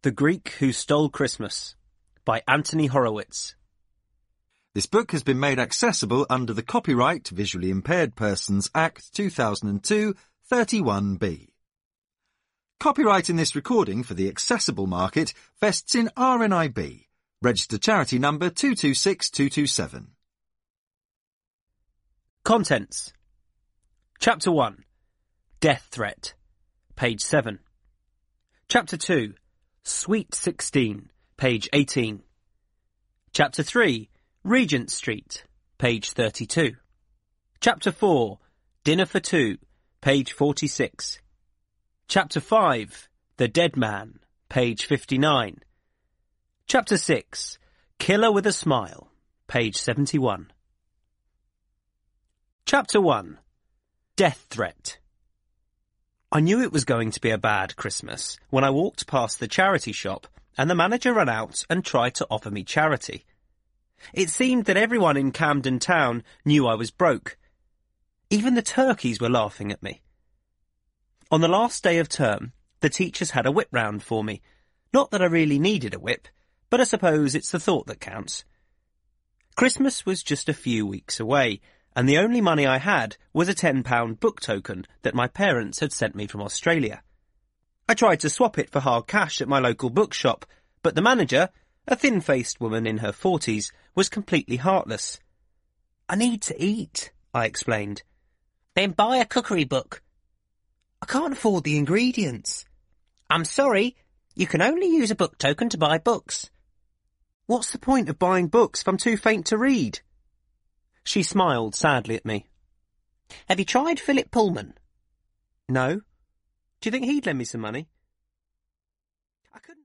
The Greek Who Stole Christmas by Anthony Horowitz. This book has been made accessible under the Copyright Visually Impaired Persons Act 2002, 31B. Copyright in this recording for the accessible market vests in RNIB, registered charity number 226227. Contents. Chapter 1. Death Threat, page 7. Chapter 2. Sweet 16, page 18. Chapter 3. Regent Street, page 32. Chapter 4. Dinner for Two, page 46. Chapter 5. The Dead Man, page 59. Chapter 6. Killer with a Smile, page 71. Chapter 1. Death Threat. I knew it was going to be a bad Christmas when I walked past the charity shop and the manager ran out and tried to offer me charity. It seemed that everyone in Camden Town knew I was broke. Even the turkeys were laughing at me. On the last day of term, the teachers had a whip round for me. Not that I really needed a whip, but I suppose it's the thought that counts. Christmas was just a few weeks away, and the only money I had was a £10 book token that my parents had sent me from Australia. I tried to swap it for hard cash at my local bookshop, but the manager, a thin-faced woman in her 40s, was completely heartless. "I need to eat," I explained. "Then buy a cookery book." "I can't afford the ingredients." "I'm sorry, you can only use a book token to buy books." "What's the point of buying books if I'm too faint to read?" She smiled sadly at me. "Have you tried Philip Pullman?" "No. Do you think he'd lend me some money?" I couldn't